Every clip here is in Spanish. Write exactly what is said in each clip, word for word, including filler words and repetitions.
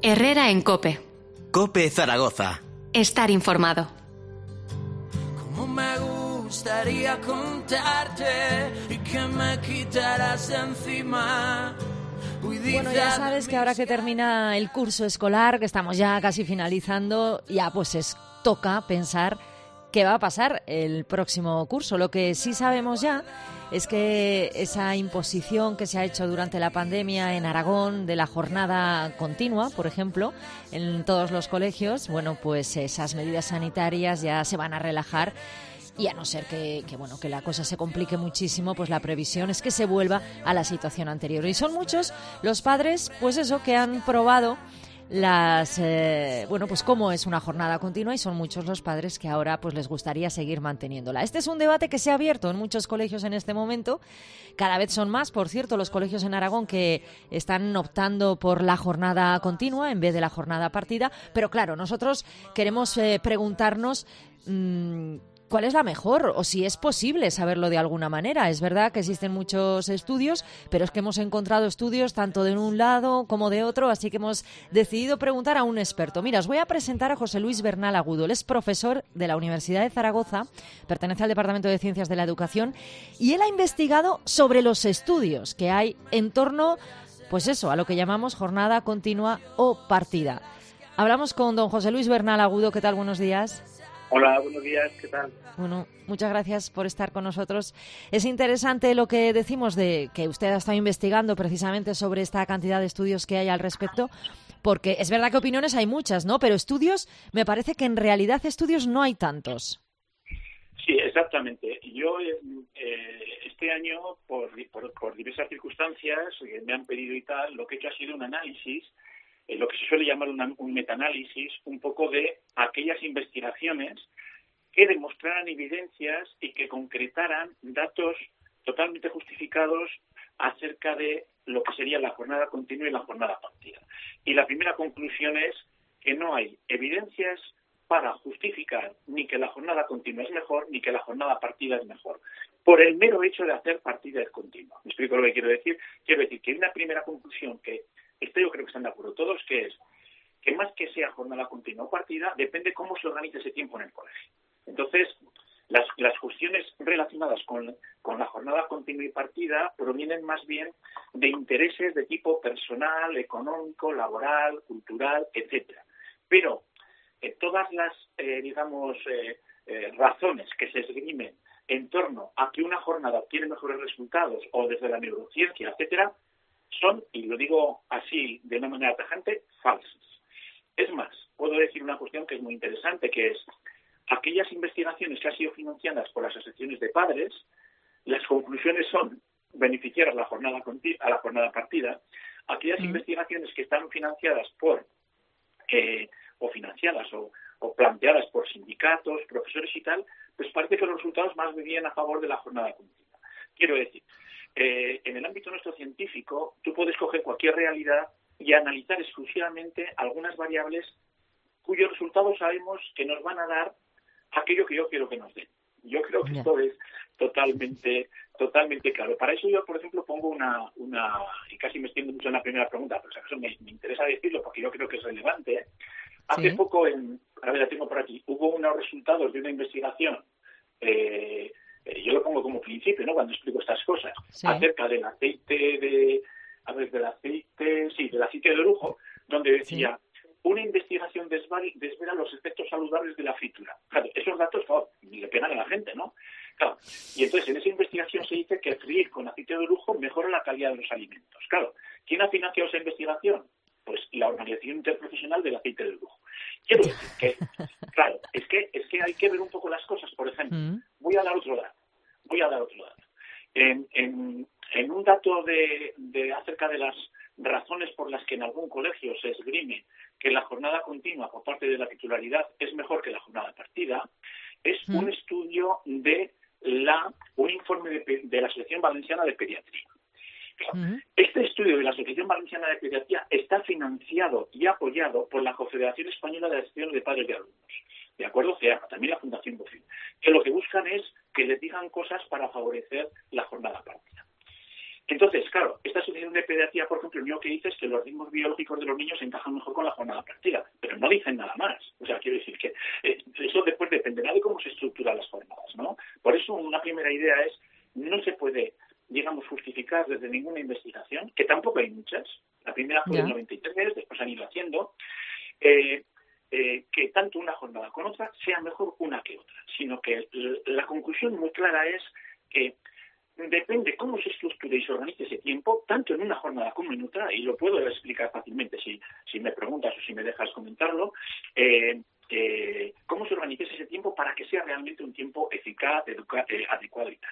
Herrera en COPE. COPE Zaragoza. Estar informado. Como me gustaría contarte y que me quitaras de encima. Bueno, ya sabes que ahora que termina el curso escolar, que estamos ya casi finalizando, ya pues es, toca pensar qué va a pasar el próximo curso. Lo que sí sabemos ya es que esa imposición que se ha hecho durante la pandemia en Aragón de la jornada continua, por ejemplo, en todos los colegios, bueno, pues esas medidas sanitarias ya se van a relajar. Y a no ser que, que, bueno, que la cosa se complique muchísimo, pues la previsión es que se vuelva a la situación anterior. Y son muchos los padres, pues eso, que han probado las eh, bueno, pues cómo es una jornada continua, y son muchos los padres que ahora pues les gustaría seguir manteniéndola. Este es un debate que se ha abierto en muchos colegios en este momento. Cada vez son más, por cierto, los colegios en Aragón que están optando por la jornada continua en vez de la jornada partida. Pero claro, nosotros queremos eh, preguntarnos mmm, ¿cuál es la mejor? O si es posible saberlo de alguna manera. Es verdad que existen muchos estudios, pero es que hemos encontrado estudios tanto de un lado como de otro, así que hemos decidido preguntar a un experto. Mira, os voy a presentar a José Luis Bernal Agudo. Él es profesor de la Universidad de Zaragoza, pertenece al Departamento de Ciencias de la Educación, y él ha investigado sobre los estudios que hay en torno, pues eso, a lo que llamamos jornada continua o partida. Hablamos con don José Luis Bernal Agudo. ¿Qué tal? Buenos días. Hola, buenos días, ¿qué tal? Bueno, muchas gracias por estar con nosotros. Es interesante lo que decimos de que usted ha estado investigando precisamente sobre esta cantidad de estudios que hay al respecto, porque es verdad que opiniones hay muchas, ¿no? Pero estudios, me parece que en realidad estudios no hay tantos. Sí, exactamente. Yo eh, este año, por, por, por diversas circunstancias, eh, me han pedido y tal, lo que he hecho ha sido un análisis, Eh, lo que se suele llamar una, un metaanálisis, un poco de aquellas investigaciones que demostraran evidencias y que concretaran datos totalmente justificados acerca de lo que sería la jornada continua y la jornada partida. Y la primera conclusión es que no hay evidencias para justificar ni que la jornada continua es mejor ni que la jornada partida es mejor, por el mero hecho de hacer partida continua. ¿Me explico lo que quiero decir? Quiero decir que hay una primera conclusión que esto yo creo que están de acuerdo todos, que es que más que sea jornada continua o partida, depende cómo se organice ese tiempo en el colegio. Entonces, las, las cuestiones relacionadas con, con la jornada continua y partida provienen más bien de intereses de tipo personal, económico, laboral, cultural, etcétera. Pero eh, todas las, eh, digamos, eh, eh, razones que se esgrimen en torno a que una jornada obtiene mejores resultados o desde la neurociencia, etcétera, son, y lo digo así de una manera tajante, falsas. Es más, puedo decir una cuestión que es muy interesante, que es aquellas investigaciones que han sido financiadas por las asociaciones de padres, las conclusiones son beneficiar a la jornada continua, a la jornada partida. Aquellas mm. investigaciones que están financiadas por eh, o financiadas o, o planteadas por sindicatos, profesores y tal, pues parece que los resultados más vivían a favor de la jornada continua. Quiero decir, Eh, en el ámbito nuestro científico, tú puedes coger cualquier realidad y analizar exclusivamente algunas variables cuyos resultados sabemos que nos van a dar aquello que yo quiero que nos den. Yo creo que esto es totalmente totalmente claro. Para eso yo, por ejemplo, pongo una, una y casi me extiendo mucho en la primera pregunta, pero si acaso me, me interesa decirlo porque yo creo que es relevante. ¿eh? Hace ¿Sí? poco, en, a ver, la tengo por aquí, hubo unos resultados de una investigación eh, yo lo pongo como principio, ¿no? Cuando explico estas cosas, sí. acerca del aceite de, a ver, del aceite, sí, del aceite de lujo, donde decía, sí. una investigación desvela, desvela los efectos saludables de la fritura. Claro, esos datos, claro, le pegan a la gente, ¿no? Claro, y entonces en esa investigación se dice que freír con aceite de lujo mejora la calidad de los alimentos. Claro, ¿quién ha financiado esa investigación? Pues la Organización Interprofesional del Aceite de Lujo. Quiero decir que, claro, es que es que hay que ver un poco las cosas. Por ejemplo, mm. voy a dar otro dato. Voy a dar otro dato. En, en, en un dato de, de acerca de las razones por las que en algún colegio se esgrime que la jornada continua por parte de la titularidad es mejor que la jornada partida, es mm. un estudio de la un informe de, de la Asociación Valenciana de Pediatría. Uh-huh. Este estudio de la Asociación Valenciana de Pediatría está financiado y apoyado por la Confederación Española de Asociaciones de Padres de Alumnos, ¿de acuerdo? C E A M A, también la Fundación Bofin, que lo que buscan es que les digan cosas para favorecer la jornada partida. Entonces, claro, esta asociación de pediatría, por ejemplo, lo único que dice es que los ritmos biológicos de los niños encajan mejor con la jornada partida, pero no dicen nada más. O sea, quiero decir que eh, eso después dependerá de cómo se estructuran las jornadas, ¿no? Por eso, una primera idea es, no se puede, digamos, justificar desde ninguna investigación, que tampoco hay muchas. La primera fue en el noventa y tres, después han ido haciendo, eh, eh, que tanto una jornada con otra sea mejor una que otra, sino que la conclusión muy clara es que depende cómo se estructure y se organice ese tiempo, tanto en una jornada como en otra, y lo puedo explicar fácilmente si, si me preguntas o si me dejas comentarlo, eh, eh, cómo se organice ese tiempo para que sea realmente un tiempo eficaz, educa- eh, adecuado y tal.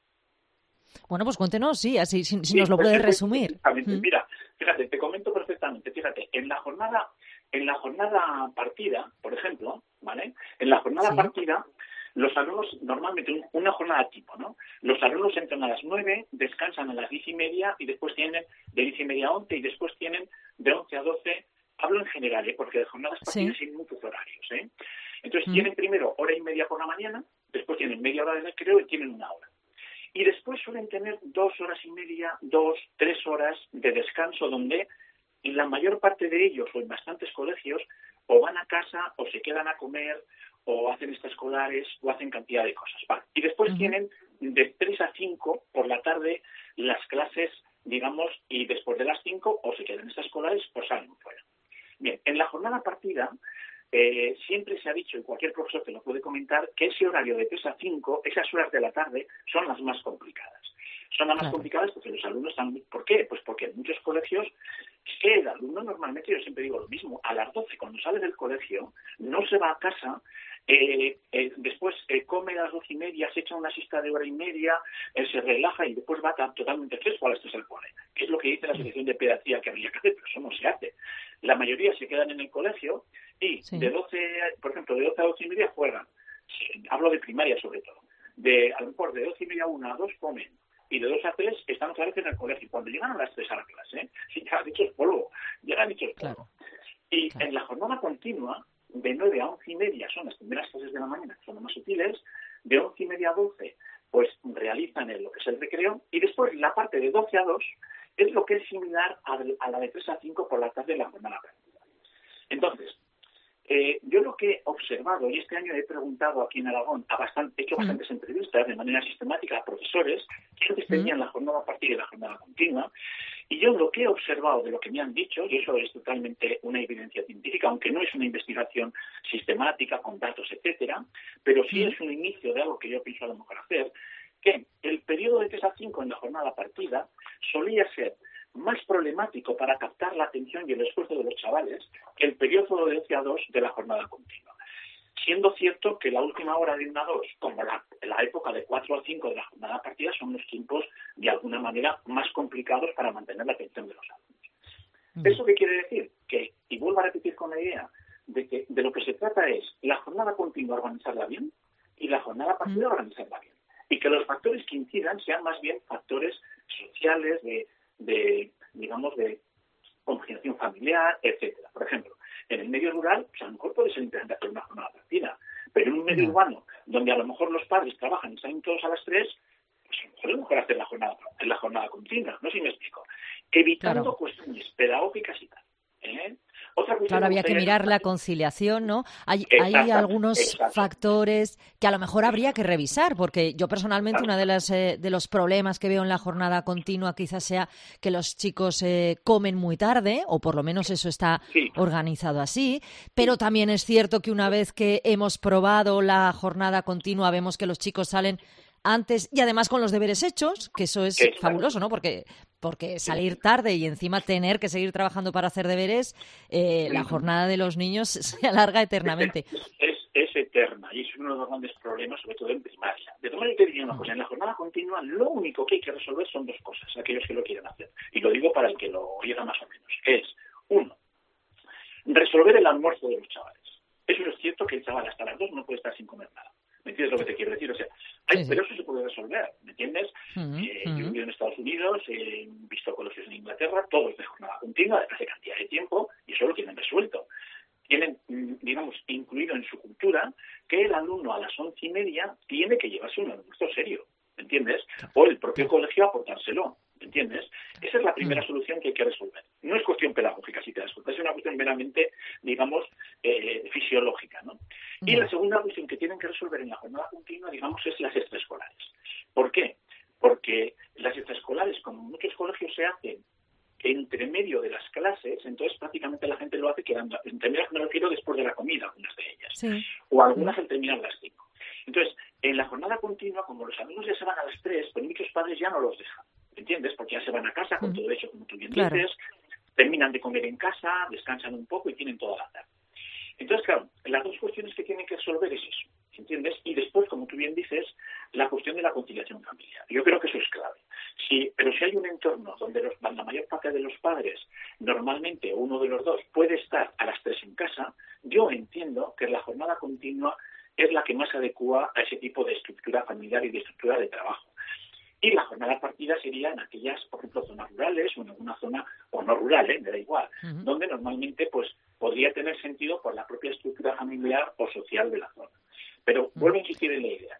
Bueno, pues cuéntenos, sí, así si, si sí, nos lo pues, puedes resumir. Mm. Mira, fíjate, te comento perfectamente. Fíjate, en la jornada, en la jornada partida, por ejemplo, ¿vale? En la jornada sí. partida, los alumnos, normalmente una jornada tipo, ¿no? Los alumnos entran a las nueve, descansan a las diez y media y después tienen de diez y media a once y después tienen de once a doce. Hablo en general, ¿eh? Porque de jornadas partidas sí. hay muchos horarios, ¿eh? Entonces mm. tienen primero hora y media por la mañana, después tienen media hora de recreo y tienen una hora. Y después suelen tener dos horas y media, dos, tres horas de descanso donde en la mayor parte de ellos o en bastantes colegios o van a casa o se quedan a comer o hacen extraescolares o hacen cantidad de cosas. Vale. Y después uh-huh. tienen de tres a cinco por la tarde las clases, digamos, y después de las cinco o se quedan extraescolares o salen fuera. Bien, en la jornada partida eh, siempre se ha dicho, y cualquier profesor te lo puede comentar, que ese horario de tres a cinco, esas horas de la tarde, son las más complicadas. Son las más claro. complicadas porque los alumnos están... ¿Por qué? Pues porque en muchos colegios es que el alumno normalmente, yo siempre digo lo mismo, a las doce cuando sale del colegio no se va a casa, eh, eh, después eh, come a las doce y media, se echa una siesta de hora y media, eh, se relaja y después va totalmente fresco a las tres al cole. Que es lo que dice la Asociación de Pediatría que habría que hacer, pero eso no se hace. La mayoría se quedan en el colegio y sí. de doce, por ejemplo, de doce a doce y media juegan. Hablo de primaria sobre todo. De, a lo mejor de doce y media a una a dos comen. Y de dos a tres están otra vez en el colegio. Cuando llegan a las tres a la clase, si ya han hecho el polvo, llegan hechos polvo. Claro. Y claro. en la jornada continua, de nueve a once y media son las primeras clases de la mañana, que son las más útiles, de once y media a doce, pues realizan el, lo que es el recreo, y después la parte de doce a dos es lo que es similar a, a la de tres a cinco por la tarde de la jornada práctica. Entonces, Eh, yo lo que he observado, y este año he preguntado aquí en Aragón, a bastante, he hecho bastantes mm. entrevistas de manera sistemática a profesores que antes tenían mm. la jornada partida y la jornada continua, y yo lo que he observado de lo que me han dicho, y eso es totalmente una evidencia científica, aunque no es una investigación sistemática con datos, etcétera, pero sí mm. es un inicio de algo que yo pienso a lo mejor hacer, que el periodo de tres a cinco en la jornada partida solía ser más problemático para captar la atención y el esfuerzo de los chavales que el periodo de doce a dos de la jornada continua. Siendo cierto que la última hora de una a dos, como la, la época de cuatro a cinco de la jornada partida, son los tiempos de alguna manera más complicados para mantener la atención de los alumnos. Mm. ¿Eso qué quiere decir? Que, y vuelvo a repetir con la idea, de que de lo que se trata es la jornada continua organizarla bien y la jornada partida mm. organizarla bien. Y que los factores que incidan sean más bien factores sociales, de de, digamos, de congeniación familiar, etcétera. Por ejemplo, en el medio rural, pues a lo mejor puede ser interesante hacer una jornada partida, pero en un medio urbano, donde a lo mejor los padres trabajan y salen todos a las tres, pues a lo mejor es mejor hacer la jornada, la jornada continua, no sé si me explico. Evitando claro. cuestiones pedagógicas y tal. ¿eh? Otra claro, había que mirar la conciliación, ¿no? Hay, hay algunos factores que a lo mejor habría que revisar, porque yo personalmente claro. uno de, las, eh, de los problemas que veo en la jornada continua quizás sea que los chicos eh, comen muy tarde, o por lo menos eso está sí. organizado así, pero sí. también es cierto que una vez que hemos probado la jornada continua vemos que los chicos salen antes y además con los deberes hechos, que eso es Exacto. fabuloso, ¿no? Porque porque salir tarde y encima tener que seguir trabajando para hacer deberes, eh, la jornada de los niños se alarga eternamente. Es, es eterna y es uno de los grandes problemas, sobre todo en primaria. De todas maneras, te diría una cosa, en la jornada continua lo único que hay que resolver son dos cosas, aquellos que lo quieran hacer. Y lo digo para el que lo oiga más o menos. Es, uno, resolver el almuerzo de los chavales. Eso es cierto que el chaval hasta las dos no puede estar sin comer nada. ¿Me entiendes lo que te quiero decir? O sea, hay, sí, sí. pero eso se puede resolver, ¿me entiendes? Uh-huh, eh, uh-huh. Yo he vivido en Estados Unidos, he eh, visto colegios en Inglaterra, todos de jornada continua, de hace cantidad de tiempo, y eso lo tienen resuelto. Tienen, digamos, incluido en su cultura que el alumno a las once y media tiene que llevarse un almuerzo serio, ¿me entiendes? O el propio colegio aportárselo, ¿me entiendes? entiendes? Esa es la primera solución que hay que resolver. No es cuestión pedagógica, si te das cuenta, es una cuestión meramente, digamos, eh, fisiológica, ¿no? Y la segunda cuestión que tienen que resolver en la jornada continua, digamos, es las extraescolares. ¿Por qué? Porque las extraescolares, como en muchos colegios se hacen entre medio de las clases, entonces prácticamente la gente lo hace quedando, entre medio me refiero después de la comida, algunas de ellas, sí. o algunas al terminar las cinco. Entonces, en la jornada continua, como los alumnos ya se van a las tres, pues muchos padres ya no los dejan, ¿entiendes? Porque ya se van a casa con todo eso, como tú bien claro. dices, terminan de comer en casa, descansan un poco y tienen toda la tarde. Entonces, claro, las dos cuestiones que tienen que resolver es eso, ¿entiendes? Y después, como tú bien dices, la cuestión de la conciliación familiar. Yo creo que eso es clave. Sí, pero si hay un entorno donde los, la mayor parte de los padres, normalmente uno de los dos, puede estar a las tres en casa, yo entiendo que la jornada continua es la que más se adecua a ese tipo de estructura familiar y de estructura de trabajo. Y la jornada partida sería en aquellas, por ejemplo, zonas rurales o en alguna zona, o no rural, ¿eh? me da igual, uh-huh. donde normalmente pues podría tener sentido por la propia estructura familiar o social de la zona. Pero uh-huh. vuelvo a insistir en la idea.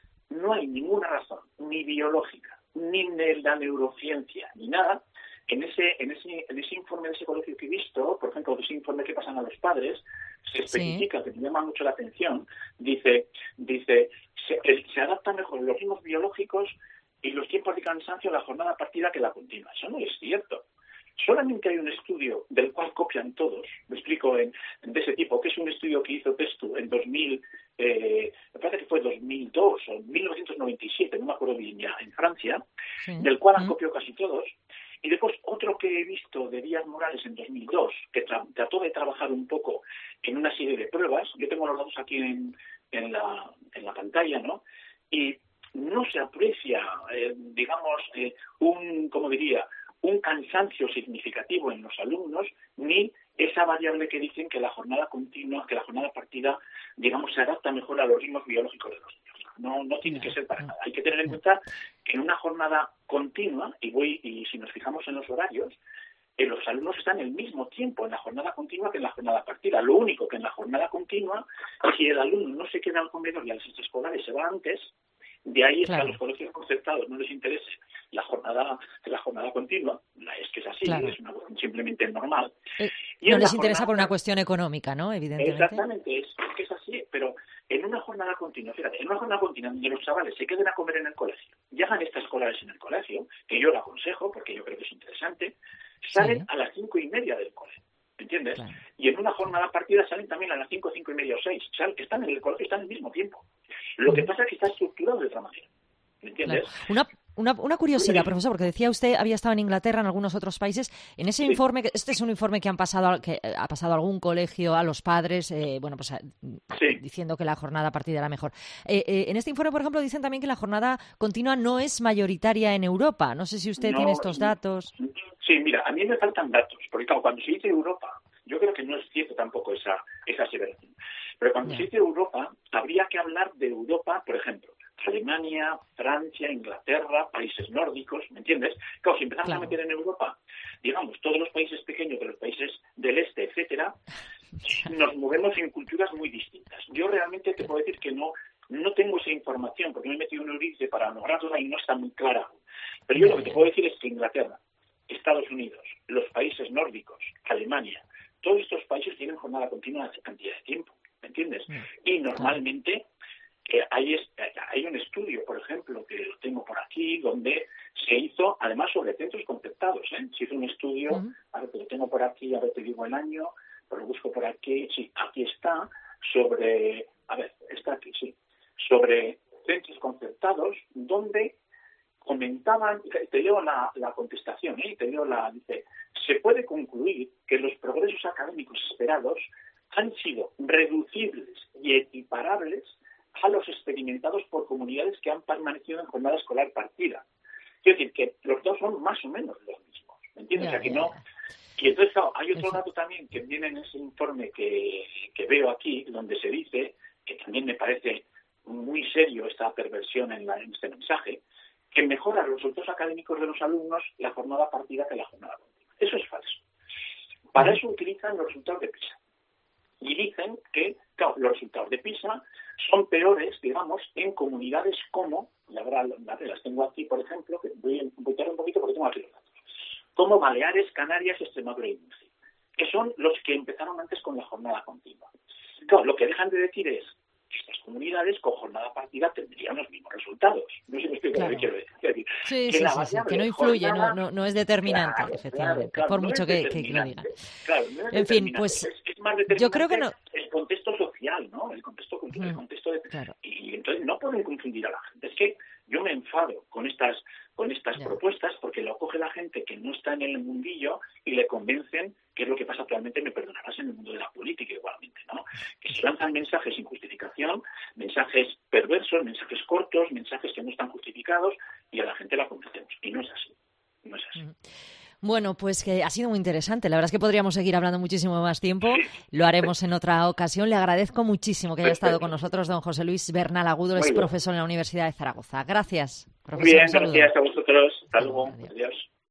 No hay ninguna razón, ni biológica, ni de la neurociencia, ni nada, en ese, en ese, en ese informe de ese colegio que he visto, por ejemplo, ese informe que pasan a los padres, se especifica, sí. que me llama mucho la atención, dice, dice se, se adaptan mejor los ritmos biológicos y los tiempos de cansancio a la jornada partida que la continua. Eso no es cierto. Solamente hay un estudio del cual copian todos, me explico, en, de ese tipo, que es un estudio que hizo Testu en dos mil, eh, me parece que fue dos mil dos o mil novecientos noventa y siete, no me acuerdo bien ya, en Francia, sí. del cual han copiado casi todos. Y después otro que he visto de Díaz Morales en dos mil dos, que tra- trató de trabajar un poco en una serie de pruebas. Yo tengo los datos aquí en, en, la, en la pantalla, ¿no? Y no se aprecia, eh, digamos, eh, un, como diría, un cansancio significativo en los alumnos, ni esa variable que dicen que la jornada continua, que la jornada partida, digamos, se adapta mejor a los ritmos biológicos de los niños. No, no tiene que ser para nada. Hay que tener en cuenta que en una jornada continua, y voy y si nos fijamos en los horarios, eh, los alumnos están el mismo tiempo en la jornada continua que en la jornada partida. Lo único que en la jornada continua, si el alumno no se queda al comedor y a las extraescolares se va antes, de ahí es claro. que a los colegios concertados no les interese la jornada la jornada continua, es que es así, claro. es una cuestión simplemente normal. Eh, y no les jornada, interesa por una cuestión económica, ¿no? Evidentemente. Exactamente, es, es que es así, pero en una jornada continua, fíjate, en una jornada continua donde los chavales se queden a comer en el colegio y hagan extraescolares en el colegio, que yo lo aconsejo porque yo creo que es interesante, salen sí. a las cinco y media del colegio. ¿Entiendes? Claro. Y en una jornada partida salen también a las cinco, cinco y media o seis. O sea, que están en el colegio, están al mismo tiempo. Lo que pasa es que está estructurado de otra manera. ¿Me entiendes? Claro. Una, una, una curiosidad, profesor, porque decía usted, había estado en Inglaterra, en algunos otros países. En ese sí. informe, este es un informe que han pasado, que ha pasado a algún colegio, a los padres, eh, bueno, pues sí. diciendo que la jornada partida era mejor. Eh, eh, en este informe, por ejemplo, dicen también que la jornada continua no es mayoritaria en Europa. No sé si usted no, tiene estos datos. Sí, mira, a mí me faltan datos, porque claro, cuando se dice Europa, yo creo que no es cierto tampoco esa, esa aseveración. Pero cuando yeah. se dice Europa, habría que hablar de Europa, por ejemplo, Alemania, Francia, Inglaterra, países nórdicos, ¿me entiendes? Claro, si empezamos claro. a meter en Europa, digamos, todos los países pequeños de los países del este, etcétera, nos movemos en culturas muy distintas. Yo realmente te puedo decir que no no tengo esa información, porque me he metido en Euridice para lograrla y no está muy clara. Pero yo lo que te puedo decir es que Inglaterra, Estados Unidos, los países nórdicos, Alemania, todos estos países tienen jornada continua hace cantidad de tiempo, ¿me entiendes? Y normalmente eh, hay, hay un estudio, por ejemplo, que lo tengo por aquí, donde se hizo, además, sobre centros concertados, ¿eh? Se hizo un estudio, uh-huh. a ver, lo tengo por aquí, a ver, te digo el año, pero lo busco por aquí, sí, aquí está, sobre, a ver, está aquí, sí, sobre centros concertados, donde comentaban, te leo la, la contestación, ¿eh? te leo la, dice, se puede concluir que los progresos académicos esperados han sido reducibles y equiparables a los experimentados por comunidades que han permanecido en jornada escolar partida. Es decir, que los dos son más o menos los mismos, ¿me entiendes? Yeah, o sea, que yeah. no... Y entonces, claro, hay otro dato también que viene en ese informe que, que veo aquí, donde se dice, que también me parece muy serio esta perversión en, la, en este mensaje, que mejora los resultados académicos de los alumnos la jornada partida que la jornada continua. Eso es falso. Para eso utilizan los resultados de PISA. Y dicen que, claro, los resultados de PISA son peores, digamos, en comunidades como, la verdad, las tengo aquí, por ejemplo, que voy a tardar un poquito porque tengo aquí los como Baleares, Canarias, Extremadura y Murcia, que son los que empezaron antes con la jornada continua. Claro, lo que dejan de decir es que estas comunidades con jornada partida tendrían los mismos resultados. No sé si me explico lo que quiero decir. Es decir, sí, que, sí, la sí, sí, que no influye, jornada, no, no, no es determinante, claro, efectivamente, claro, por no mucho es que, que lo digan. Claro, no es en fin, pues es, es más determinante yo creo que no. El contexto social, ¿no? El contexto cultural, mm, el contexto de... Claro. Y entonces no pueden confundir a la gente. Es que yo me enfado con estas con estas yeah. propuestas porque lo coge la gente que no está en el mundillo y le convencen que es lo que pasa actualmente, me perdonarás, en el mundo de la política igualmente, ¿no? Que se lanzan mensajes sin justificación, mensajes perversos, mensajes cortos, mensajes que no están justificados y a la gente la convencemos. Y no es así, no es así. Mm. Bueno, pues que ha sido muy interesante. La verdad es que podríamos seguir hablando muchísimo más tiempo. Lo haremos en otra ocasión. Le agradezco muchísimo que haya estado con nosotros don José Luis Bernal Agudo, es profesor en la Universidad de Zaragoza. Gracias, profesor. Bien, gracias a vosotros. Hasta luego. Adiós. Adiós.